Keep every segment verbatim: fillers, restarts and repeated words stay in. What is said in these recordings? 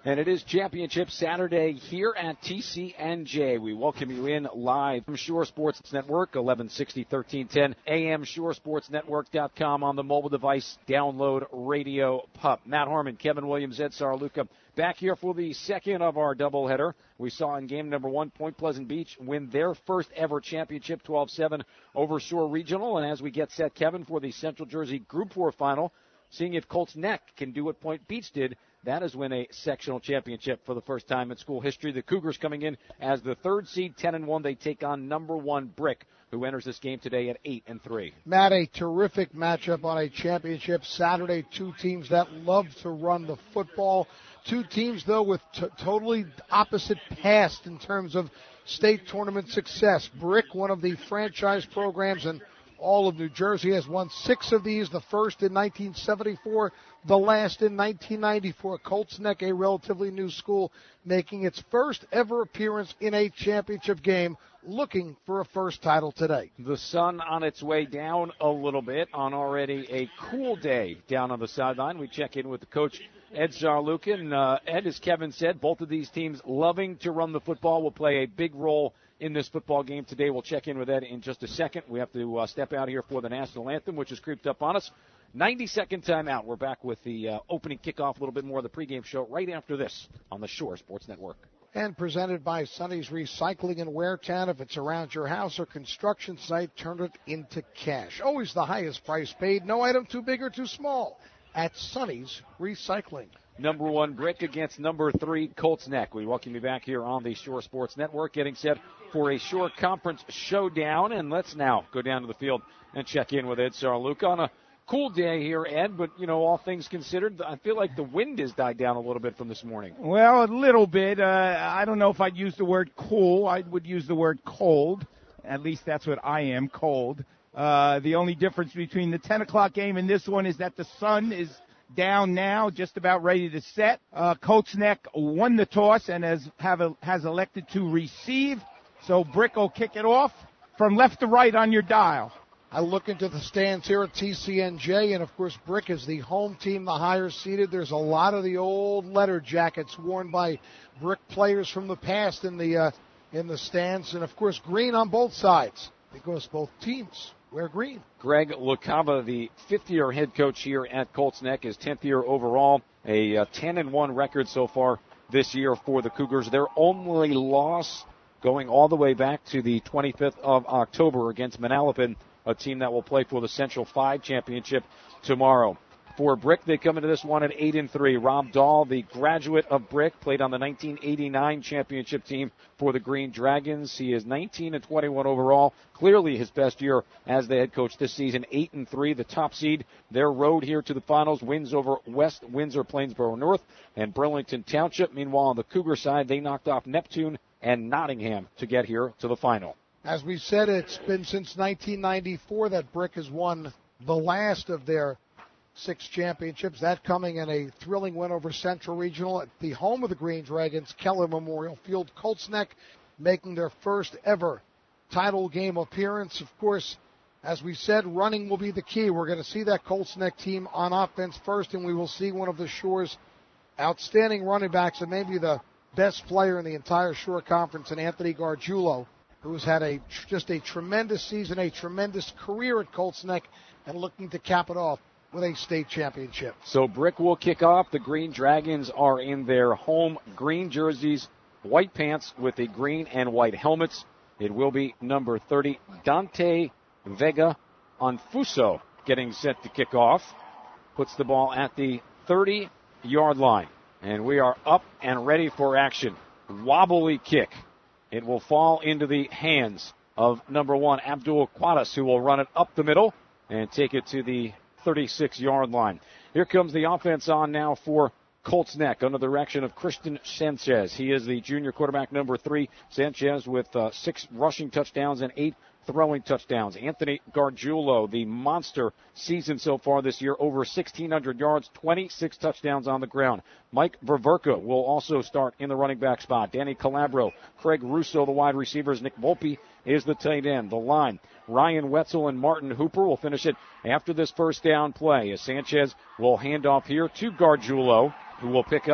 And it is Championship Saturday here at T C N J. We welcome you in live from Shore Sports Network, eleven sixty, thirteen ten A M, shore sports network dot com on the mobile device. Download Radio Pup. Matt Harmon, Kevin Williams, Ed Sarluca back here for the second of our doubleheader. We saw in game number one, Point Pleasant Beach win their first ever championship, twelve seven over Shore Regional. And as we get set, Kevin, for the Central Jersey Group four final, seeing if Colts Neck can do what Point Beach did, that is win a sectional championship for the first time in school history. The Cougars coming in as the third seed, ten and one. They take on number one Brick, who enters this game today at eight and three. Matt, a terrific matchup on a championship Saturday. Two teams that love to run the football. Two teams, though, with t- totally opposite past in terms of state tournament success. Brick, one of the franchise programs in all of New Jersey, has won six of these, the first in nineteen seventy-four, the last in nineteen ninety-four. Colts Neck, a relatively new school, making its first ever appearance in a championship game, looking for a first title today. The sun on its way down a little bit on already a cool day down on the sideline. We check in with the coach, Ed Sarlukin. Uh, Ed, as Kevin said, both of these teams loving to run the football will play a big role in this football game today. We'll check in with Ed in just a second. We have to uh, step out here for the national anthem, which has creeped up on us. ninety-second timeout. We're back with the uh, opening kickoff, a little bit more of the pregame show right after this on the Shore Sports Network. And presented by Sonny's Recycling in Waretown. If it's around your house or construction site, turn it into cash. Always the highest price paid. No item too big or too small at Sonny's Recycling. Number one Brick against number three Colts Neck. We welcome you back here on the Shore Sports Network, getting set for a Shore Conference showdown. And let's now go down to the field and check in with Ed Sarluca on a cool day here, Ed, but, you know, all things considered, I feel like the wind has died down a little bit from this morning. Well, a little bit. Uh, I don't know if I'd use the word cool. I would use the word cold. At least that's what I am, cold. Uh, the only difference between the ten o'clock game and this one is that the sun is down now, just about ready to set. Uh, Colts Neck won the toss and has, have a, has elected to receive, so Brick will kick it off from left to right on your dial. I look into the stands here at T C N J, and, of course, Brick is the home team, the higher seeded. There's a lot of the old letter jackets worn by Brick players from the past in the uh, in the stands, and, of course, green on both sides because both teams wear green. Greg LaCava, the fifth-year head coach here at Colts Neck, is tenth year overall, a uh, ten and one record so far this year for the Cougars. Their only loss going all the way back to the twenty-fifth of October against Manalapan, a team that will play for the Central five Championship tomorrow. For Brick, they come into this one at eight and three. Rob Dahl, the graduate of Brick, played on the nineteen eighty-nine championship team for the Green Dragons. He is nineteen and twenty-one overall. Clearly his best year as the head coach this season. eight and three, the top seed. Their road here to the finals, wins over West Windsor, Plainsboro North, and Burlington Township. Meanwhile, on the Cougar side, they knocked off Neptune and Nottingham to get here to the final. As we said, it's been since nineteen ninety-four that Brick has won the last of their six championships. That coming in a thrilling win over Central Regional at the home of the Green Dragons, Keller Memorial Field. Colts Neck making their first ever title game appearance. Of course, as we said, running will be the key. We're going to see that Colts Neck team on offense first, and we will see one of the Shore's outstanding running backs, and maybe the best player in the entire Shore Conference, and Anthony Gargiulo, who's had a just a tremendous season, a tremendous career at Colts Neck, and looking to cap it off with a state championship. So Brick will kick off. The Green Dragons are in their home green jerseys, white pants with the green and white helmets. It will be number thirty, Dante Vega Onfuso, getting set to kick off. Puts the ball at the thirty-yard line. And we are up and ready for action. Wobbly kick. It will fall into the hands of number one, Abdul Quaddas, who will run it up the middle and take it to the thirty-six-yard line. Here comes the offense on now for Colts Neck under the direction of Christian Sanchez. He is the junior quarterback, number three. Sanchez with uh, six rushing touchdowns and eight throwing touchdowns. Anthony Gargiulo, the monster season so far this year, over sixteen hundred yards, twenty-six touchdowns on the ground. Mike Ververka will also start in the running back spot. Danny Calabro, Craig Russo, the wide receivers. Nick Volpe is the tight end. The line, Ryan Wetzel and Martin Hooper will finish it after this first down play, as Sanchez will hand off here to Gargiulo, who will pick up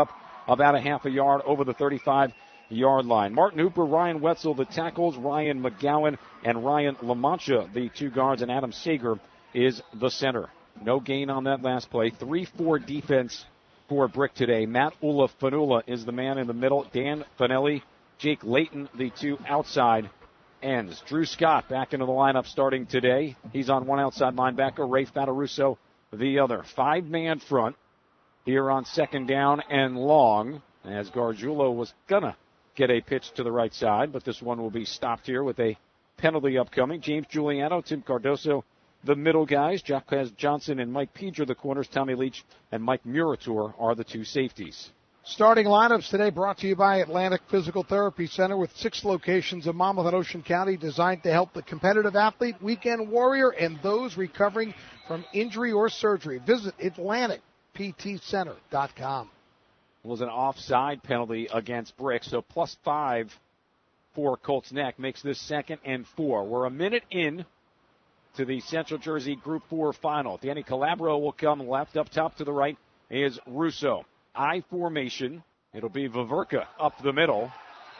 about a half a yard over the thirty-five-yard line. Martin Hooper, Ryan Wetzel, the tackles, Ryan McGowan, and Ryan LaMancha, the two guards, and Adam Sager is the center. No gain on that last play. three four defense for Brick today. Matt Ula-Fanula is the man in the middle. Dan Finelli, Jake Layton, the two outside ends. Drew Scott back into the lineup starting today. He's on one outside linebacker. Ray Fataruso the other. Five-man front here on second down and long, as Gargiulo was going to get a pitch to the right side, but this one will be stopped here with a penalty upcoming. James Giuliano, Tim Cardoso, the middle guys. Jacques Johnson and Mike Pedro, the corners. Tommy Leach and Mike Murator are the two safeties. Starting lineups today brought to you by Atlantic Physical Therapy Center with six locations in Monmouth and Ocean County designed to help the competitive athlete, weekend warrior, and those recovering from injury or surgery. Visit Atlantic P T Center dot com. It was an offside penalty against Brick, so plus five for Colts Neck makes this second and four. We're a minute in to the Central Jersey Group four final. Danny Calabro will come left. Up top to the right is Russo. I formation. It'll be Vaverka up the middle.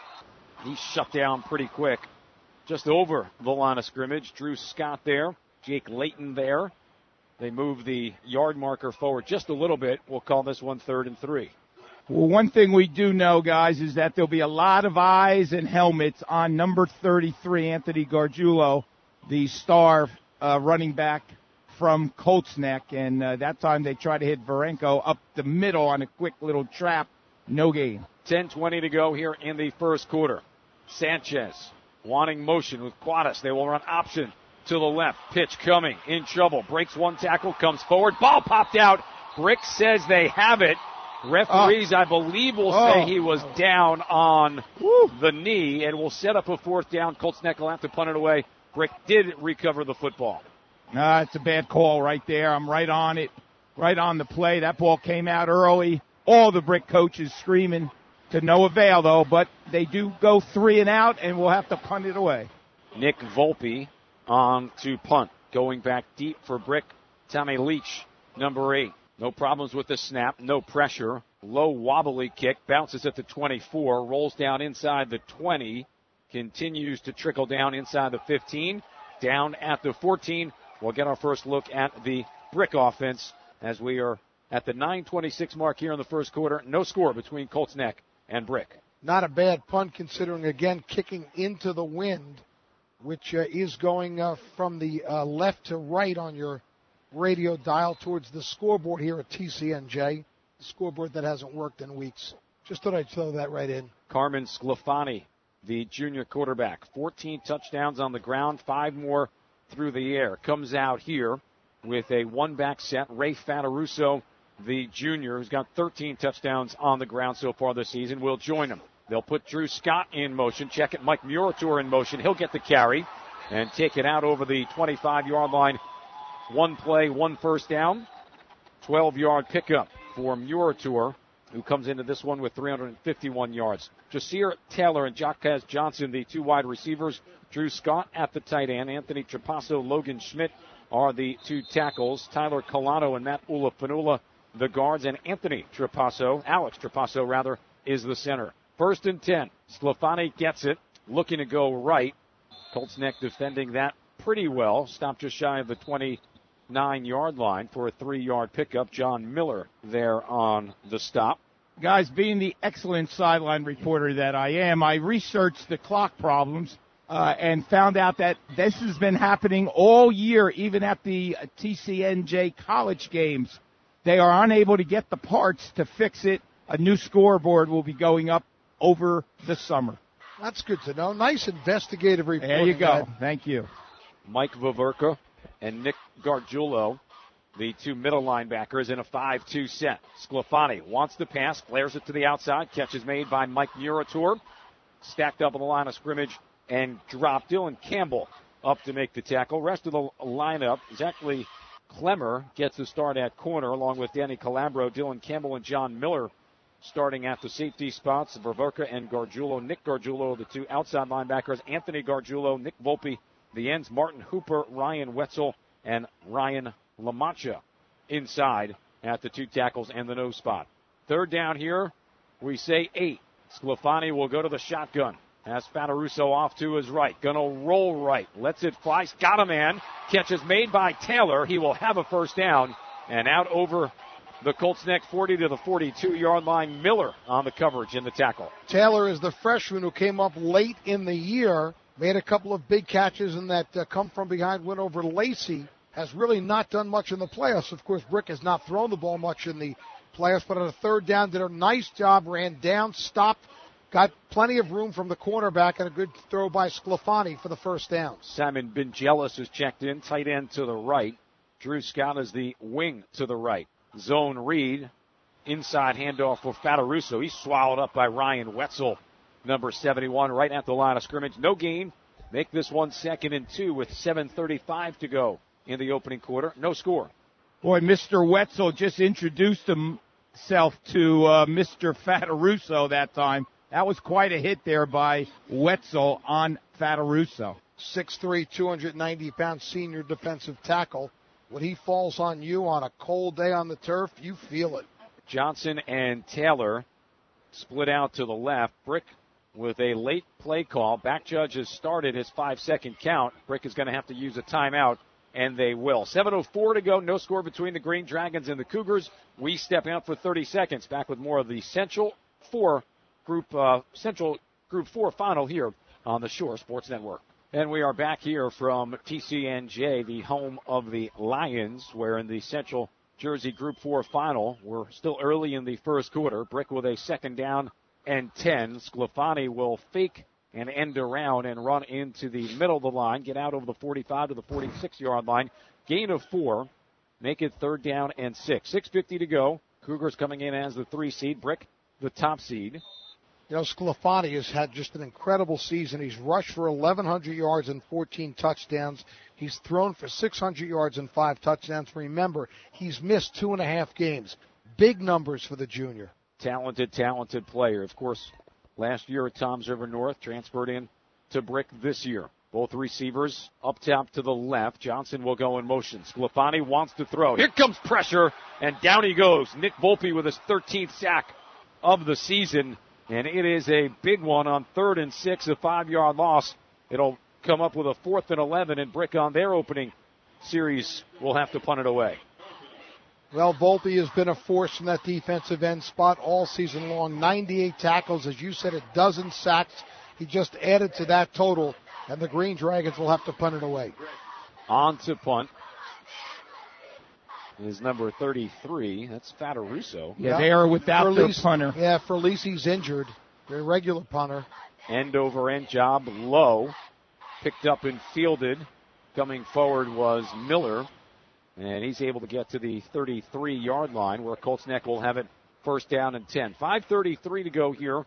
He's shut down pretty quick. Just over the line of scrimmage. Drew Scott there. Jake Layton there. They move the yard marker forward just a little bit. We'll call this one third and three. Well, one thing we do know, guys, is that there'll be a lot of eyes and helmets on number thirty-three, Anthony Gargiulo, the star uh, running back from Colts Neck, and uh, that time they tried to hit Varenko up the middle on a quick little trap. No gain. ten twenty to go here in the first quarter. Sanchez wanting motion with Quadis. They will run option to the left. Pitch coming. In trouble. Breaks one tackle. Comes forward. Ball popped out. Brick says they have it. Referees, uh, I believe, will oh. say he was down on Woo. the knee and will set up a fourth down. Colts Neck will have to punt it away. Brick did recover the football. Uh, it's a bad call right there. I'm right on it, right on the play. That ball came out early. All the Brick coaches screaming to no avail, though, but they do go three and out, and we'll have to punt it away. Nick Volpe on to punt. Going back deep for Brick. Tommy Leach, number eight. No problems with the snap, no pressure. Low wobbly kick, bounces at the twenty-four, rolls down inside the twenty, continues to trickle down inside the fifteen, down at the fourteen. We'll get our first look at the Brick offense as we are at the nine twenty-six mark here in the first quarter. No score between Colts Neck and Brick. Not a bad punt considering, again, kicking into the wind, which uh, is going uh, from the uh, left to right on your radio dial towards the scoreboard here at T C N J, the scoreboard that hasn't worked in weeks. Just thought I'd throw that right in. Carmen Sclafani, the junior quarterback, fourteen touchdowns on the ground, five more through the air. Comes out here with a one-back set. Ray Fataruso, the junior, who's got thirteen touchdowns on the ground so far this season, will join him. They'll put Drew Scott in motion. Check it, Mike Murator in motion. He'll get the carry and take it out over the twenty-five-yard line. One play, one first down. twelve-yard pickup for Murator, who comes into this one with three hundred fifty-one yards. Jasir Taylor and Jacques Johnson, the two wide receivers. Drew Scott at the tight end. Anthony Trapasso, Logan Schmidt are the two tackles. Tyler Colano and Matt Ula-Fanula, the guards. And Anthony Trapasso, Alex Trapasso rather, is the center. First and ten. Sclafani gets it, looking to go right. Colts Neck defending that pretty well. Stopped just shy of the twenty-nine-yard line for a three-yard pickup. John Miller there on the stop. Guys, being the excellent sideline reporter that I am, I researched the clock problems uh, and found out that this has been happening all year, even at the T C N J college games. They are unable to get the parts to fix it. A new scoreboard will be going up over the summer. That's good to know. Nice investigative reporting. There you go. Ed. Thank you. Mike Vaverka and Nick Gargiulo, the two middle linebackers, in a five two set. Sclafani wants the pass, flares it to the outside. Catch is made by Mike Murator. Stacked up on the line of scrimmage and dropped. Dylan Campbell up to make the tackle. Rest of the lineup, Zachary Clemmer gets the start at corner along with Danny Calabro, Dylan Campbell, and John Miller starting at the safety spots. Vaverka and Gargiulo. Nick Gargiulo, the two outside linebackers. Anthony Gargiulo, Nick Volpe, the ends. Martin Hooper, Ryan Wetzel, and Ryan LaMancha inside at the two tackles and the nose spot. Third down here We say eight. Sclafani will go to the shotgun. Has Fataruso off to his right. Gonna roll right. Lets it fly. Got a man. Catch is made by Taylor. He will have a first down. And out over the Colts Neck forty to the forty-two-yard line. Miller on the coverage in the tackle. Taylor is the freshman who came up late in the year. Made a couple of big catches in that uh, come from behind win over Lacey. Has really not done much in the playoffs. Of course, Brick has not thrown the ball much in the playoffs, but on a third down did a nice job. Ran down, stopped. Got plenty of room from the cornerback and a good throw by Sclafani for the first down. Simon Benjelis is checked in, tight end to the right. Drew Scott is the wing to the right. Zone read, inside handoff for Fataruso. He's swallowed up by Ryan Wetzel, number seventy-one, right at the line of scrimmage. No gain. Make this one second and two with seven thirty-five to go in the opening quarter. No score. Boy, Mister Wetzel just introduced himself to uh, Mister Fataruso that time. That was quite a hit there by Wetzel on Fataruso. six three, two hundred ninety pound senior defensive tackle. When he falls on you on a cold day on the turf, you feel it. Johnson and Taylor split out to the left. Brick with a late play call. Back judge has started his five-second count. Brick is going to have to use a timeout, and they will. seven oh four to go. No score between the Green Dragons and the Cougars. We step out for thirty seconds. Back with more of the Central Four Group uh, Central Group Four final here on the Shore Sports Network. And we are back here from T C N J, the home of the Lions, where in the Central Jersey Group Four final, we're still early in the first quarter. Brick with a second down and ten. Sclafani will fake and end around and run into the middle of the line, get out over the forty-five to the forty-six-yard line. Gain of four, make it third down and six. six fifty to go. Cougars coming in as the three seed. Brick the top seed. You know, Sclafani has had just an incredible season. He's rushed for eleven hundred yards and fourteen touchdowns. He's thrown for six hundred yards and five touchdowns. Remember, he's missed two and a half games. Big numbers for the junior. Talented, talented player. Of course, last year at Toms River North, transferred in to Brick this year. Both receivers up top to the left. Johnson will go in motion. Sclafani wants to throw. Here comes pressure, and down he goes. Nick Volpe with his thirteenth sack of the season. And it is a big one on third and six, a five-yard loss. It'll come up with a fourth and eleven, and Brick on their opening series will have to punt it away. Well, Volpe has been a force from that defensive end spot all season long. ninety-eight tackles, as you said, a dozen sacks. He just added to that total, and the Green Dragons will have to punt it away. On to punt is number thirty-three. That's Fataruso. Yeah, yeah, they are without their punter. Yeah, Felice's injured. Their regular punter. End over end job low. Picked up and fielded. Coming forward was Miller. And he's able to get to the thirty-three-yard line where Colts Neck will have it first down and ten. five thirty-three to go here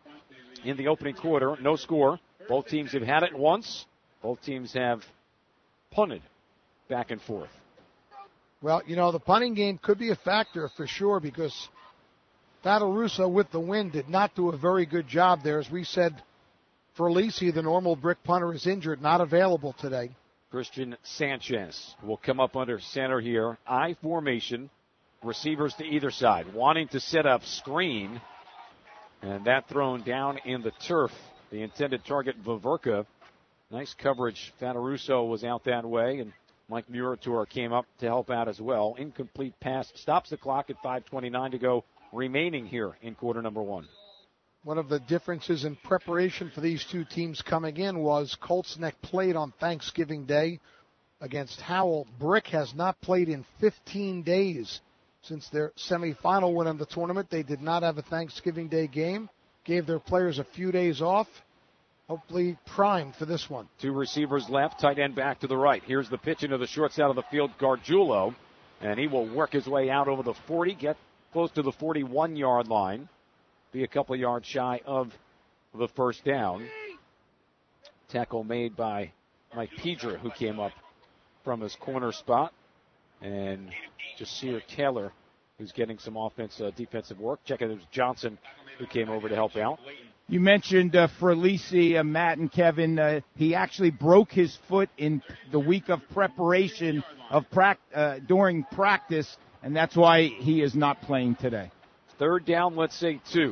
in the opening quarter. No score. Both teams have had it once. Both teams have punted back and forth. Well, you know, the punting game could be a factor for sure because Fataruso with the win did not do a very good job there. As we said, Felice, the normal Brick punter, is injured, not available today. Christian Sanchez will come up under center here. I formation. Receivers to either side. Wanting to set up screen. And that thrown down in the turf. The intended target, Vaverka. Nice coverage. Fataruso was out that way. And Mike Murator came up to help out as well. Incomplete pass. Stops the clock at five twenty-nine to go remaining here in quarter number one. One of the differences in preparation for these two teams coming in was Colts Neck played on Thanksgiving Day against Howell. Brick has not played in fifteen days since their semifinal win in the tournament. They did not have a Thanksgiving Day game. Gave their players a few days off. Hopefully primed for this one. Two receivers left, tight end back to the right. Here's the pitch into the short side of the field, Gargiulo. And he will work his way out over the forty, get close to the forty-one-yard line. Be a couple yards shy of the first down. Tackle made by Mike Pedra, who came up from his corner spot. And Jasir Taylor, who's getting some offense, uh, defensive work. Check it, it was Johnson who came over to help out. You mentioned uh, Felice, uh, Matt, and Kevin. Uh, he actually broke his foot in the week of preparation of pra- uh, during practice, and that's why he is not playing today. Third down, let's say two.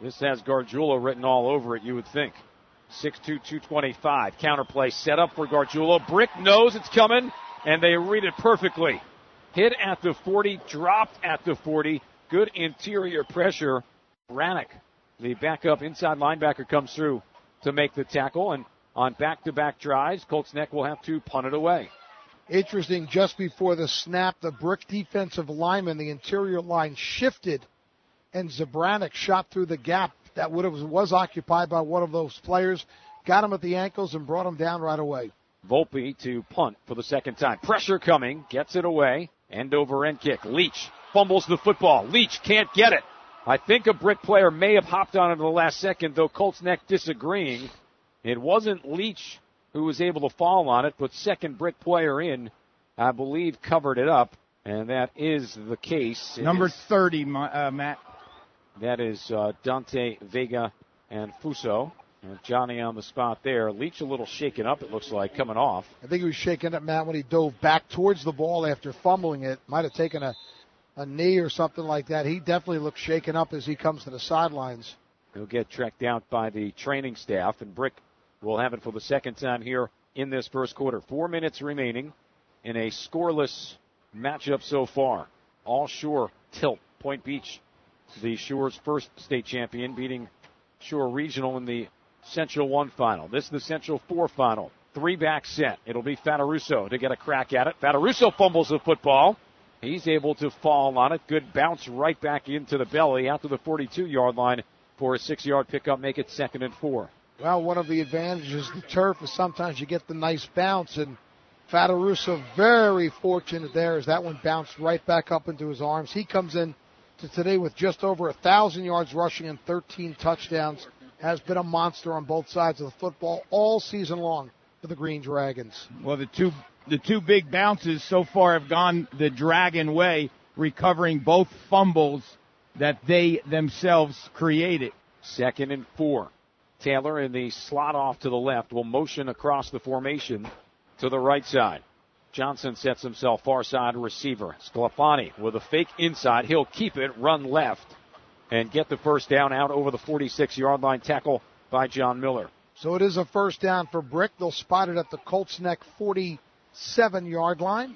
This has Gargiulo written all over it, you would think. six two, two twenty-five. Counterplay set up for Gargiulo. Brick knows it's coming, and they read it perfectly. Hit at the forty, dropped at the forty. Good interior pressure. Rannick, the backup inside linebacker, comes through to make the tackle, and on back-to-back drives, Colts Neck will have to punt it away. Interesting, just before the snap, the Brick defensive lineman, the interior line shifted, and Zabranik shot through the gap that would have, was occupied by one of those players, got him at the ankles and brought him down right away. Volpe to punt for the second time. Pressure coming, gets it away, end over end kick. Leach fumbles the football. Leach can't get it. I think a Brick player may have hopped on it in the last second, though Colts Neck disagreeing. It wasn't Leach who was able to fall on it, but second Brick player in, I believe, covered it up, and that is the case. It Number is, thirty, uh, Matt. That is uh, Dante Vega and Fuso. And Johnny on the spot there. Leach a little shaken up, it looks like, coming off. I think he was shaken up, Matt, when he dove back towards the ball after fumbling it. Might have taken a, a knee or something like that. He definitely looks shaken up as he comes to the sidelines. He'll get tracked out by the training staff, and Brick will have it for the second time here in this first quarter. Four minutes remaining in a scoreless matchup so far. All Shore tilt. Point Beach, the Shore's first state champion, beating Shore Regional in the Central one final. This is the Central four final. Three back set. It'll be Fataruso to get a crack at it. Fataruso fumbles the football. He's able to fall on it. Good bounce right back into the belly out to the forty-two-yard line for a six-yard pickup. Make it second and four. Well, one of the advantages of the turf is sometimes you get the nice bounce, and Fataruso very fortunate there as that one bounced right back up into his arms. He comes in to today with just over one thousand yards rushing and thirteen touchdowns. Has been a monster on both sides of the football all season long for the Green Dragons. Well, the two the two big bounces so far have gone the Dragon way, recovering both fumbles that they themselves created. Second and four. Taylor in the slot off to the left will motion across the formation to the right side. Johnson sets himself far side receiver. Sclafani with a fake inside. He'll keep it, run left, and get the first down out over the forty-six-yard line. Tackle by John Miller. So it is a first down for Brick. They'll spot it at the Colts Neck forty-seven-yard line.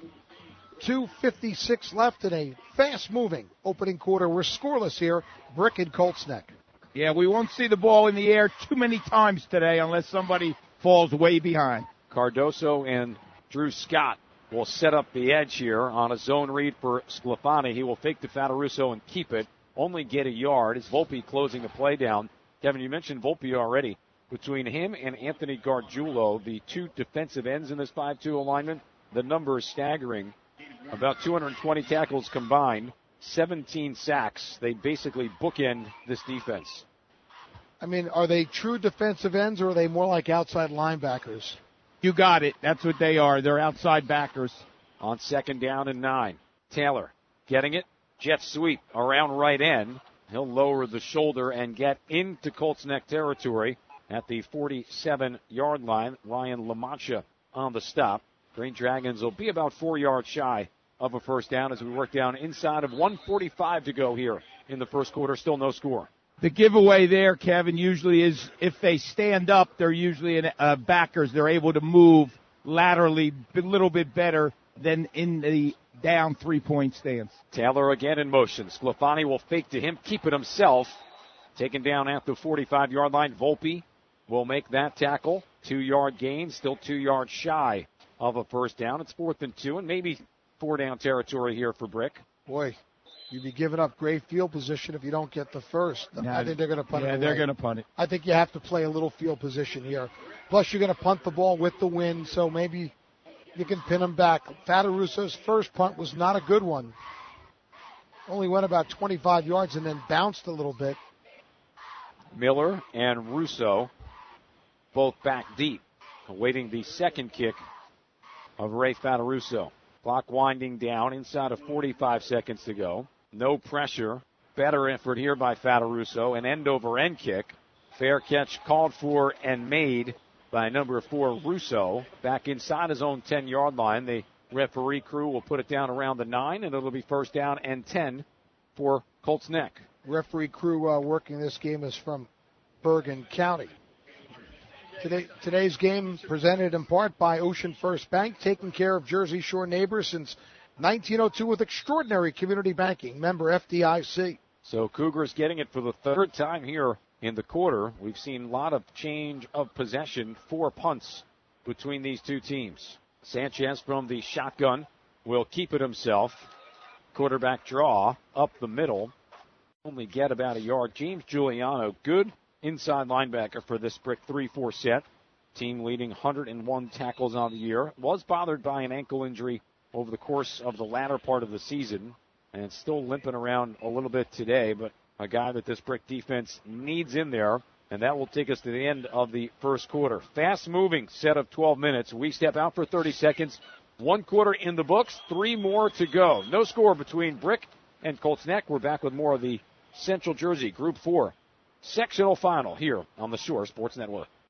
two fifty-six left in a fast-moving opening quarter. We're scoreless here. Brick and Colts Neck. Yeah, we won't see the ball in the air too many times today unless somebody falls way behind. Cardoso and Drew Scott will set up the edge here on a zone read for Sclafani. He will fake to Fataruso and keep it. Only get a yard. It's Volpe closing the play down. Kevin, you mentioned Volpe already. Between him and Anthony Gargiulo, the two defensive ends in this five two alignment, the number is staggering. About two hundred twenty tackles combined, seventeen sacks. They basically bookend this defense. I mean, are they true defensive ends or are they more like outside linebackers? You got it. That's what they are. They're outside backers. On second down and nine. Taylor getting it. Jet sweep around right end. He'll lower the shoulder and get into Colts Neck territory at the forty-seven-yard line. Ryan LaMancha on the stop. Green Dragons will be about four yards shy of a first down as we work down inside of one forty-five to go here in the first quarter. Still no score. The giveaway there, Kevin, usually is if they stand up, they're usually in, uh, backers. They're able to move laterally a little bit better than in the down three-point stance. Taylor again in motion. Sclafani will fake to him, keep it himself. Taken down at the forty-five-yard line. Volpe will make that tackle. Two-yard gain, still two yards shy of a first down. It's fourth and two, and maybe four-down territory here for Brick. Boy, you'd be giving up great field position if you don't get the first. Yeah, I think they're going to punt yeah, it away. they're going to punt it. I think you have to play a little field position here. Plus, you're going to punt the ball with the wind, so maybe you can pin them back. Fataruso's first punt was not a good one. Only went about twenty-five yards and then bounced a little bit. Miller and Russo both back deep, awaiting the second kick of Ray Fataruso. Clock winding down inside of forty-five seconds to go. No pressure. Better effort here by Fataruso. An end-over-end kick. Fair catch called for and made by number four, Russo. Back inside his own ten-yard line. The referee crew will put it down around the nine, and it'll be first down and ten for Colts Neck. Referee crew uh, working this game is from Bergen County. Today, today's game presented in part by Ocean First Bank, taking care of Jersey Shore neighbors since nineteen oh two with extraordinary community banking. Member F D I C. So Cougars getting it for the third time here in the quarter. We've seen a lot of change of possession, four punts between these two teams. Sanchez from the shotgun will keep it himself. Quarterback draw up the middle. Only get about a yard. James Giuliano, good inside linebacker for this Brick three four set. Team leading one hundred one tackles on the year. Was bothered by an ankle injury over the course of the latter part of the season. And still limping around a little bit today. But a guy that this Brick defense needs in there. And that will take us to the end of the first quarter. Fast-moving set of twelve minutes. We step out for thirty seconds. One quarter in the books. Three more to go. No score between Brick and Colts Neck. We're back with more of the Central Jersey Group four sectional final here on the Shore Sports Network.